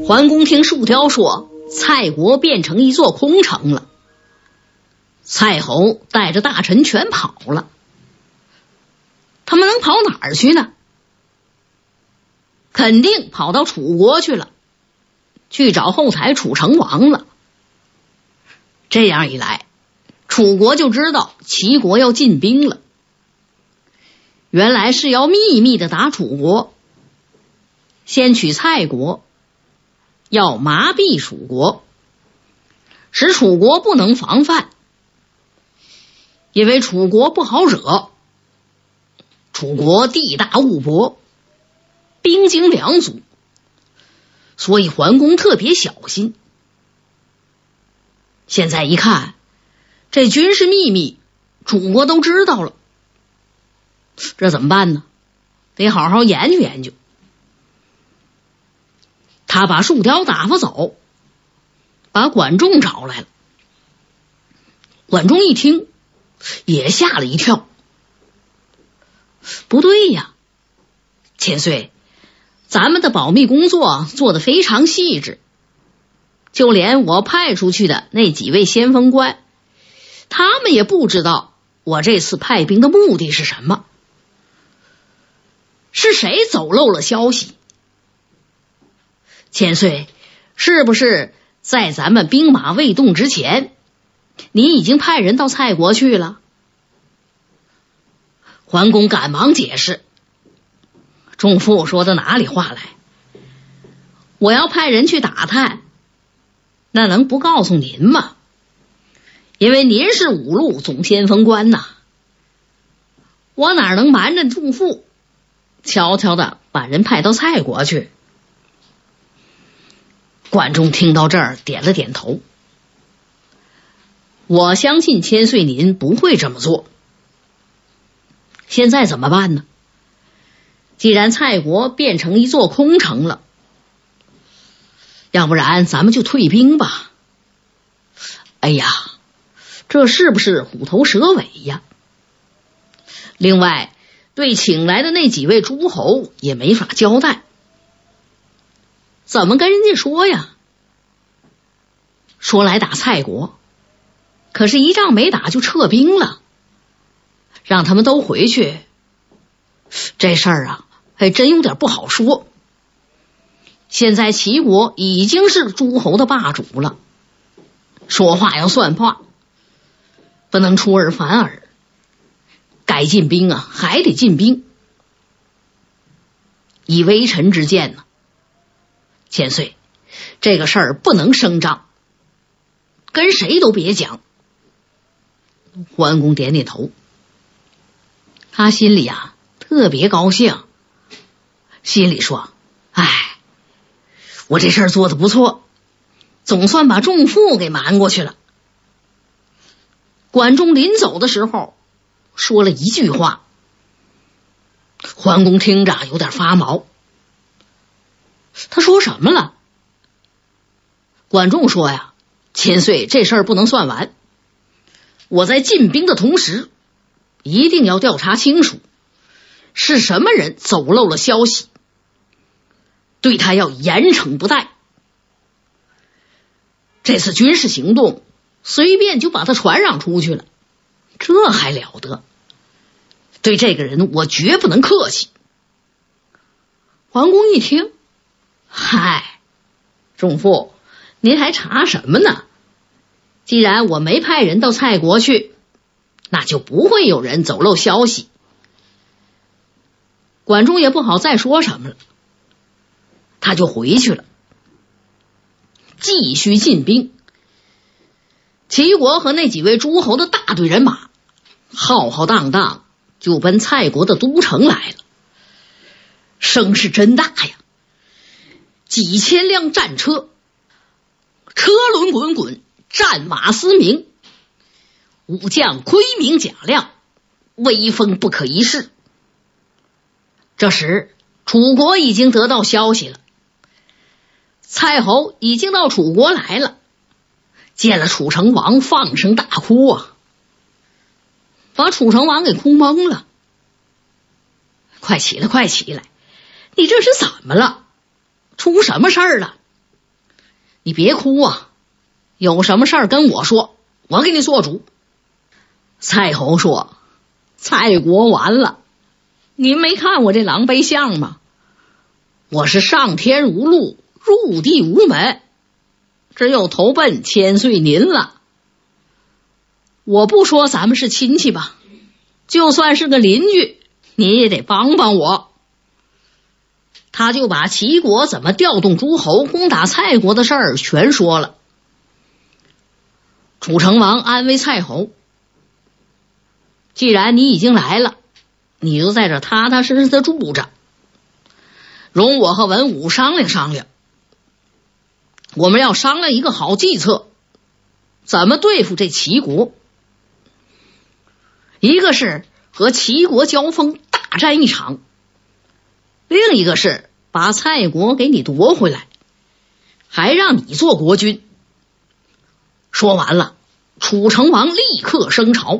桓公听树雕说，蔡国变成一座空城了，蔡侯带着大臣全跑了，他们能跑哪儿去呢？肯定跑到楚国去了，去找后台楚成王了。这样一来，楚国就知道齐国要进兵了。原来是要秘密的打楚国，先取蔡国，要麻痹楚国，使楚国不能防范。因为楚国不好惹，楚国地大物博，兵精粮足，所以桓公特别小心。现在一看，这军事秘密楚国都知道了，这怎么办呢？得好好研究研究。他把树雕打发走，把管仲找来了。管仲一听也吓了一跳，不对呀，千岁，咱们的保密工作做得非常细致，就连我派出去的那几位先锋官，他们也不知道我这次派兵的目的是什么。是谁走漏了消息？千岁，是不是在咱们兵马未动之前，你已经派人到蔡国去了？桓公赶忙解释，仲父说的哪里话来？我要派人去打探，那能不告诉您吗？因为您是五路总先锋官呐，我哪能瞒着仲父，悄悄的把人派到蔡国去？管仲听到这儿点了点头，我相信千岁您不会这么做。现在怎么办呢？既然蔡国变成一座空城了，要不然咱们就退兵吧。哎呀，这是不是虎头蛇尾呀？另外，对请来的那几位诸侯也没法交代，怎么跟人家说呀？说来打蔡国，可是一仗没打就撤兵了，让他们都回去，这事儿啊，还真有点不好说。现在齐国已经是诸侯的霸主了，说话要算话，不能出尔反尔，该进兵啊还得进兵。以微臣之见呢，千岁，这个事儿不能声张，跟谁都别讲。桓公点点头，他心里啊特别高兴，心里说，哎，我这事儿做得不错，总算把仲父给瞒过去了。管仲临走的时候说了一句话，桓公听着有点发毛。他说什么了？管仲说呀，千岁，这事儿不能算完，我在进兵的同时一定要调查清楚是什么人走漏了消息，对他要严惩不贷。这次军事行动随便就把他传让出去了，这还了得？对这个人我绝不能客气。桓公一听，嗨，仲父，您还查什么呢？既然我没派人到蔡国去，那就不会有人走漏消息。管仲也不好再说什么了，他就回去了，继续进兵。齐国和那几位诸侯的大队人马浩浩荡荡就奔蔡国的都城来了，声势真大呀，几千辆战车，车轮滚滚，战马嘶鸣，武将盔明甲亮，威风不可一世。这时楚国已经得到消息了，蔡侯已经到楚国来了，见了楚成王放声大哭啊，把楚成王给哭懵了。快起来，快起来，你这是怎么了？出什么事儿了？ 你别哭啊，有什么事儿跟我说，我给你做主。蔡侯说，蔡国完了，您没看我这狼狈相吗？我是上天无路，入地无门，只有投奔千岁您了。我不说咱们是亲戚吧，就算是个邻居，您也得帮帮我。他就把齐国怎么调动诸侯攻打蔡国的事儿全说了。楚成王安慰蔡侯，既然你已经来了，你就在这踏踏实实的住着，容我和文武商量商量。我们要商量一个好计策，怎么对付这齐国。一个是和齐国交锋，大战一场，另一个是把蔡国给你夺回来，还让你做国君。说完了，楚成王立刻升朝，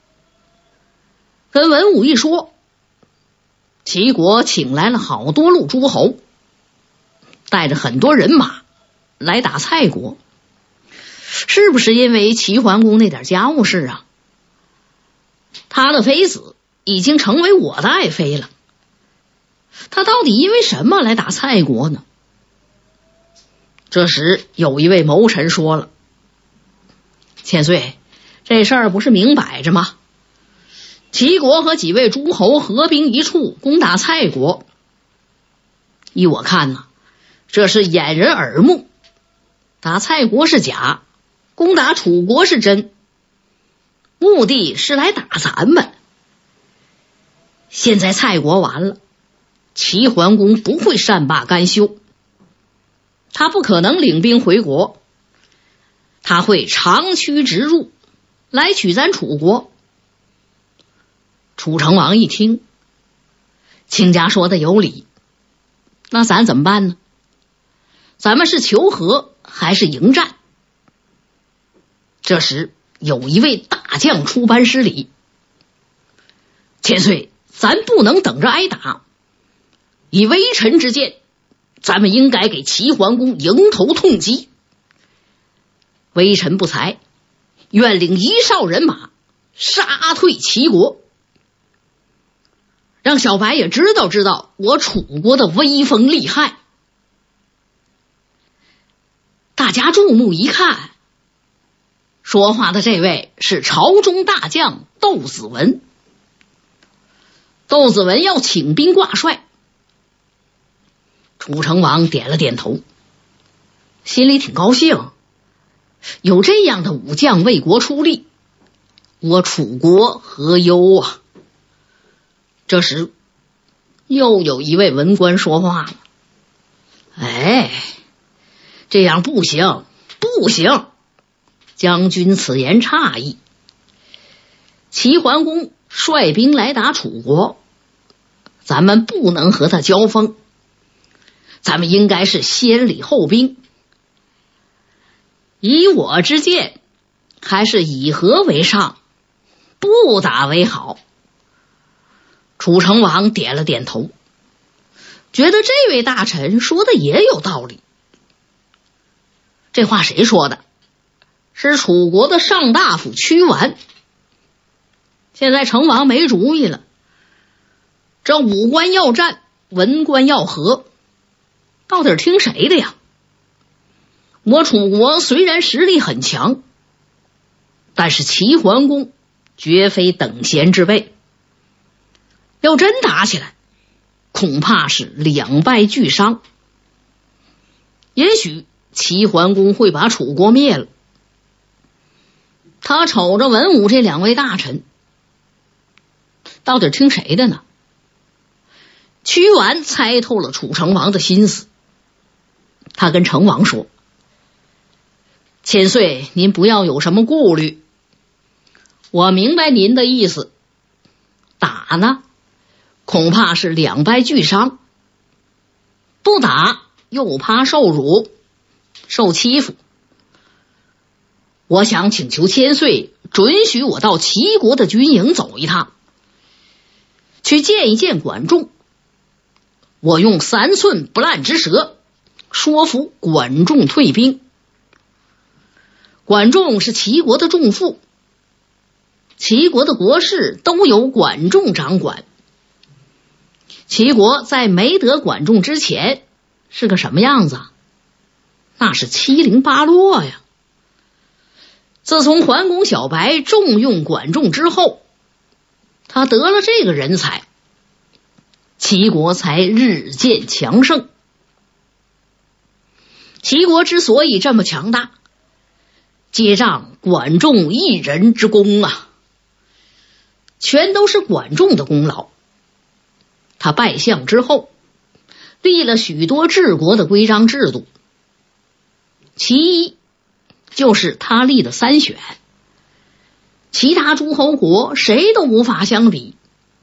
跟文武一说，齐国请来了好多路诸侯，带着很多人马来打蔡国。是不是因为齐桓公那点家务事啊？他的妃子已经成为我的爱妃了，他到底因为什么来打蔡国呢？这时有一位谋臣说了，千岁，这事儿不是明摆着吗？齐国和几位诸侯合兵一处攻打蔡国，依我看呢，这是掩人耳目，打蔡国是假，攻打楚国是真，目的是来打咱们。现在蔡国完了，齐桓公不会善罢甘休，他不可能领兵回国，他会长驱直入，来取咱楚国。楚成王一听，亲家说的有理，那咱怎么办呢？咱们是求和还是迎战？这时有一位大将出班施礼，千岁，咱不能等着挨打，以微臣之见，咱们应该给齐桓公迎头痛击。微臣不才，愿领1哨人马杀退齐国，让小白也知道我楚国的威风厉害。大家注目一看，说话的这位是朝中大将窦子文。窦子文要请兵挂帅，楚成王点了点头，心里挺高兴，有这样的武将为国出力，我楚国何忧啊？这时又有一位文官说话了，哎，这样不行，不行，将军此言差矣。齐桓公率兵来打楚国，咱们不能和他交锋，咱们应该是先礼后兵。以我之见，还是以和为上，不打为好。楚成王点了点头，觉得这位大臣说的也有道理。这话谁说的？是楚国的上大夫屈完。现在成王没主意了，这武官要战，文官要和，到底听谁的呀？我楚国虽然实力很强，但是齐桓公绝非等闲之辈，要真打起来，恐怕是两败俱伤。也许齐桓公会把楚国灭了。他瞅着文武这2位大臣，到底听谁的呢？屈完猜透了楚成王的心思，他跟成王说，千岁您不要有什么顾虑，我明白您的意思，打呢恐怕是两败俱伤，不打又怕受辱受欺负。我想请求千岁准许我到齐国的军营走一趟，去见一见管仲，我用3寸不烂之舌说服管仲退兵， 管仲是齐国的仲父，齐国的国事都由管仲掌管。齐国在没得管仲之前是个什么样子？那是七零八落呀。自从桓公小白重用管仲之后，他得了这个人才，齐国才日渐强盛。齐国之所以这么强大，皆仗管仲一人之功啊，全都是管仲的功劳。他拜相之后，立了许多治国的规章制度，其一就是他立的三选，其他诸侯国谁都无法相比。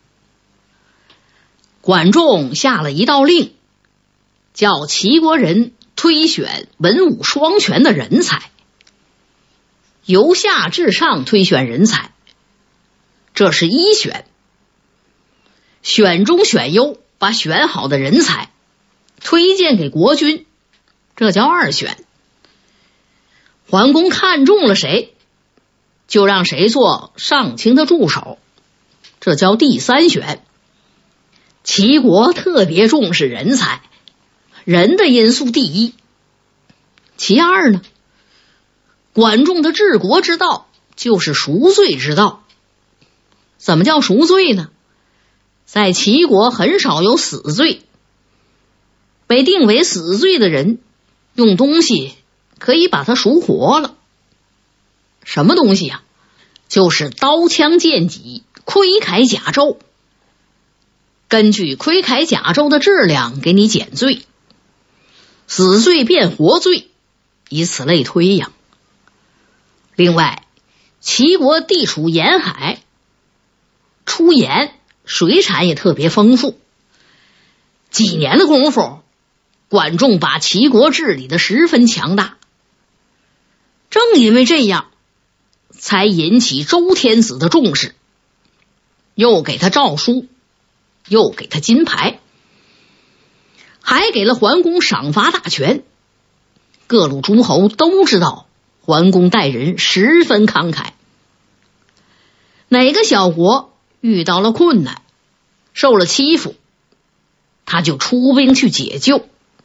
管仲下了一道令，叫齐国人推选文武双全的人才，由下至上推选人才，这是一选。选中选优，把选好的人才推荐给国君，这叫二选。桓公看中了谁，就让谁做上卿的助手，这叫第三选。齐国特别重视人才，人的因素第一。其二呢，管仲的治国之道就是赎罪之道。怎么叫赎罪呢？在齐国很少有死罪，被定为死罪的人用东西可以把他赎活了。什么东西呀？就是刀枪剑戟、盔铠甲胄，根据盔铠甲胄的质量给你减罪，死罪变活罪，以此类推呀。另外，齐国地处沿海，出盐，水产也特别丰富。几年的功夫，管仲把齐国治理得十分强大。正因为这样，才引起周天子的重视，又给他诏书，又给他金牌，还给了桓公赏罚大权。各路诸侯都知道桓公待人十分慷慨，哪个小国遇到了困难，受了欺负，他就出兵去解救。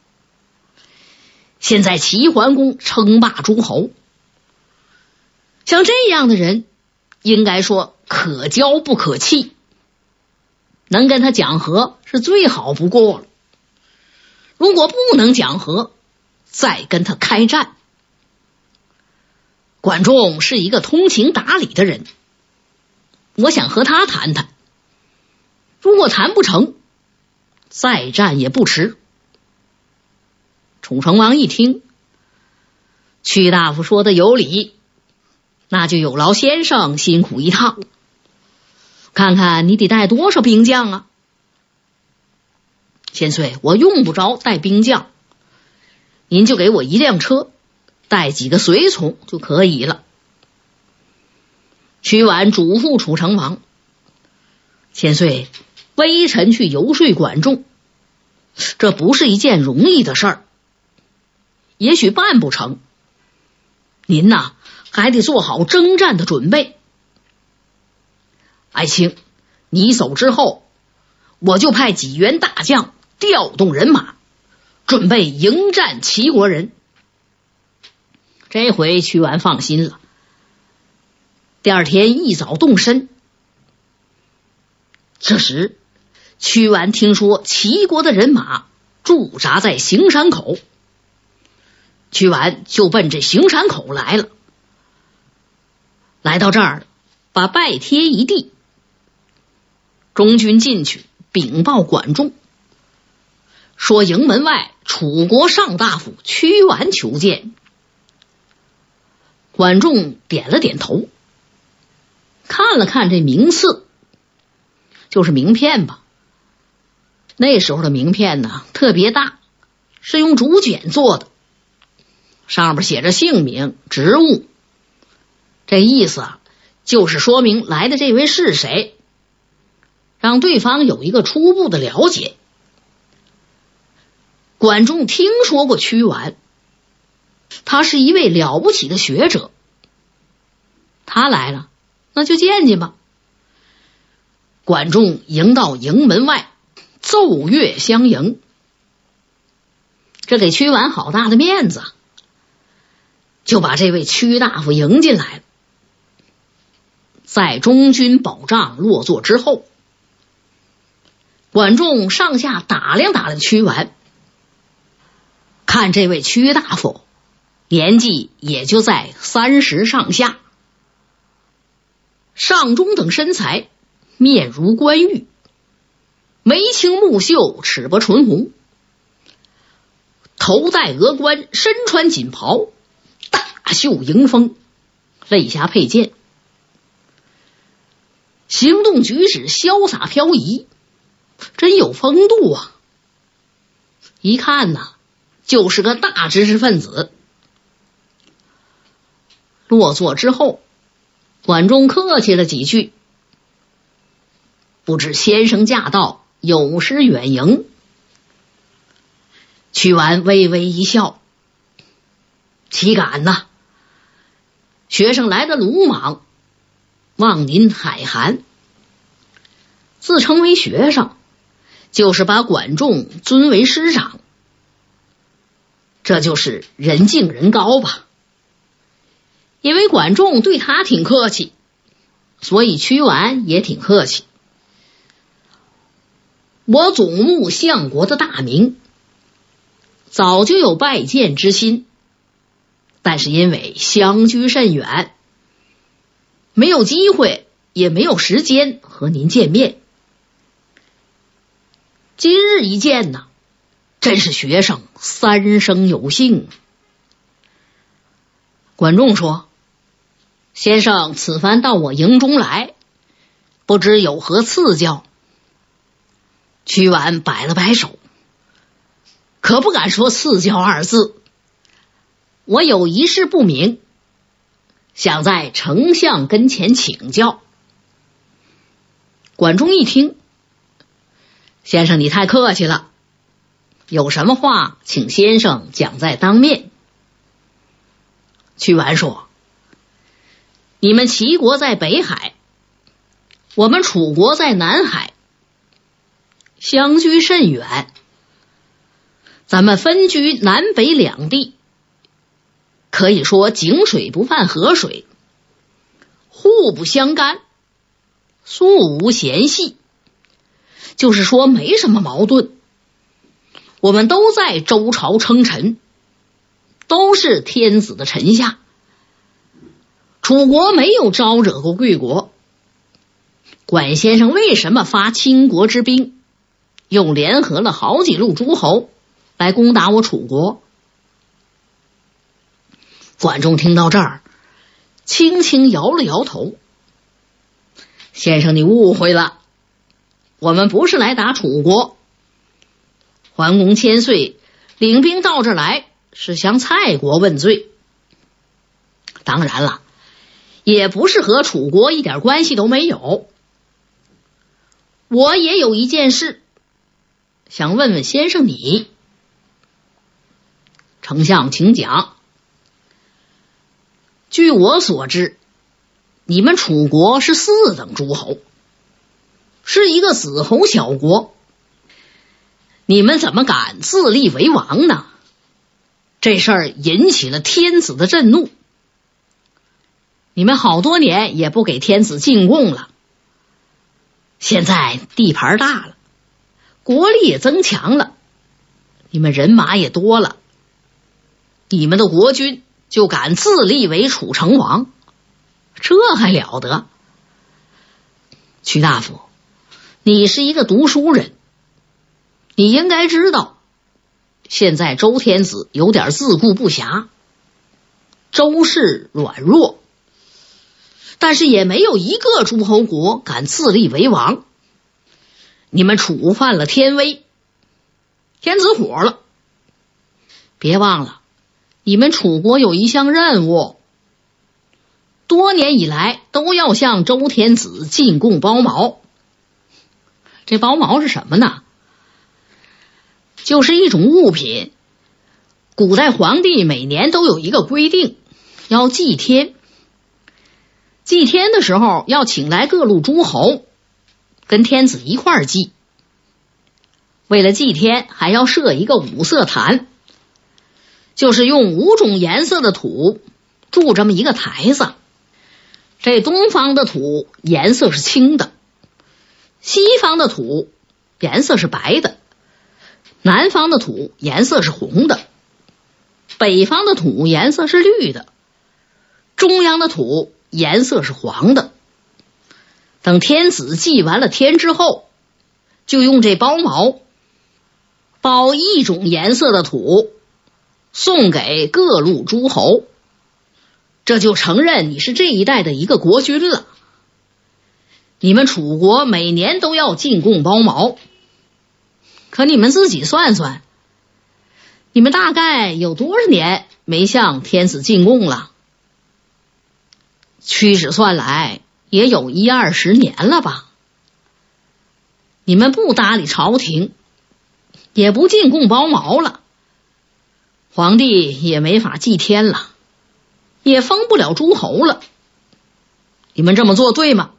现在齐桓公称霸诸侯，像这样的人应该说可交不可弃，能跟他讲和是最好不过了。如果不能讲和，再跟他开战。管仲是一个通情达理的人，我想和他谈谈，如果谈不成，再战也不迟。楚成王一听，屈大夫说的有理，那就有劳先生辛苦一趟，看看你得带多少兵将啊？千岁，我用不着带兵将，您就给我一辆车，带几个随从就可以了。屈婉嘱咐楚成王，千岁，微臣去游说管仲，这不是一件容易的事儿，也许办不成。您呐，还得做好征战的准备。爱卿，你走之后，我就派几员大将调动人马，准备迎战齐国人。这回屈完放心了。第二天一早动身，这时屈完听说齐国的人马驻扎在行山口，屈完就奔这行山口来了。来到这儿，把拜帖一递，中军进去禀报管仲，说营门外楚国上大夫屈完求见。管仲点了点头，看了看这名次，就是名片吧。那时候的名片呢特别大，是用竹简做的，上面写着姓名、职务。这意思啊，就是说明来的这位是谁，让对方有一个初步的了解。管仲听说过屈完，他是一位了不起的学者， 他来了，那就见见吧。管仲迎到营门外，奏乐相迎，这给屈完好大的面子，就把这位屈大夫迎进来了。在中军保障落座之后，管仲上下打量打量屈完，看这位屈大夫年纪也就在30上下，上中等身材，面如冠玉，眉清目秀，齿薄唇红，头戴额冠，身穿锦袍，大袖迎风，肋下佩剑，行动举止潇洒飘逸，真有风度啊！一看呐，就是个大知识分子。落座之后，管仲客气了几句，不知先生驾到，有失远迎。屈完微微一笑，岂敢呐，学生来的鲁莽，望您海涵。自称为学生，就是把管仲尊为师长，这就是人敬人高吧。因为管仲对他挺客气，所以屈完也挺客气。我总慕相国的大名，早就有拜见之心，但是因为相居甚远，没有机会也没有时间和您见面。今日一见呢，真是学生三生有幸。管仲说，先生此番到我营中来，不知有何赐教？屈完摆了摆手，可不敢说赐教二字，我有一事不明，想在丞相跟前请教。管仲一听，先生你太客气了，有什么话请先生讲在当面。屈完说，你们齐国在北海，我们楚国在南海，相居甚远，咱们分居南北两地，可以说井水不犯河水，互不相干，素无嫌隙，就是说没什么矛盾。我们都在周朝称臣，都是天子的臣下，楚国没有招惹过贵国，管先生为什么发倾国之兵，又联合了好几路诸侯来攻打我楚国？管仲听到这儿，轻轻摇了摇头，先生你误会了，我们不是来打楚国，桓公千岁领兵到这儿来是向蔡国问罪，当然了，也不是和楚国一点关系都没有。我也有一件事想问问先生你。丞相请讲。据我所知，你们楚国是4等诸侯，是一个子侯小国，你们怎么敢自立为王呢？这事儿引起了天子的震怒，你们好多年也不给天子进贡了，现在地盘大了，国力也增强了，你们人马也多了，你们的国君就敢自立为楚成王，这还了得？屈大夫，你是一个读书人，你应该知道，现在周天子有点自顾不暇，周氏软弱，但是也没有一个诸侯国敢自立为王。你们楚犯了天威，天子火了。别忘了，你们楚国有一项任务，多年以来都要向周天子进贡包茅。这包茅是什么呢？就是一种物品，古代皇帝每年都有一个规定，要祭天。 祭天的时候要请来各路诸侯，跟天子一块儿祭。为了祭天，还要设一个五色坛，就是用5种颜色的土筑这么一个台子。这东方的土颜色是青的，西方的土颜色是白的，南方的土颜色是红的，北方的土颜色是绿的，中央的土颜色是黄的。等天子祭完了天之后，就用这包毛包一种颜色的土送给各路诸侯，这就承认你是这一带的一个国君了。你们楚国每年都要进贡包毛，可你们自己算算，你们大概有多少年没向天子进贡了？屈指算来也有10-20年了吧。你们不搭理朝廷，也不进贡包毛了，皇帝也没法祭天了，也封不了诸侯了，你们这么做对吗？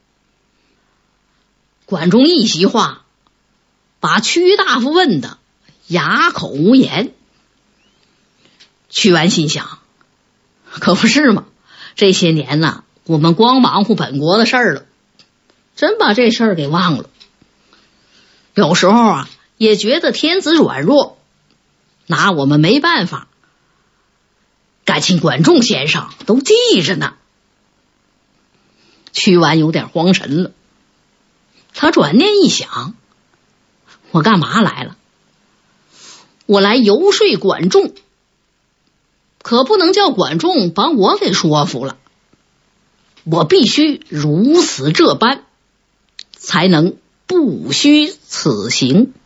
管仲一席话把屈大夫问得哑口无言。屈完心想，可不是嘛，这些年呢，我们光忙活本国的事儿了，真把这事儿给忘了。有时候啊，也觉得天子软弱，拿我们没办法，感情管仲先生都记着呢。屈完有点慌神了，他转念一想，我干嘛来了？我来游说管仲，可不能叫管仲把我给说服了，我必须如此这般，才能不虚此行。